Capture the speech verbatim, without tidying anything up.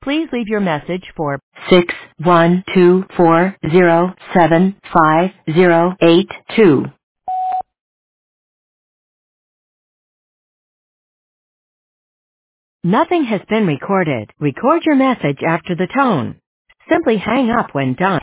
Please leave your message for six one two four zero seven five zero eight two. Nothing has been recorded. Record your message after the tone. Simply hang up when done.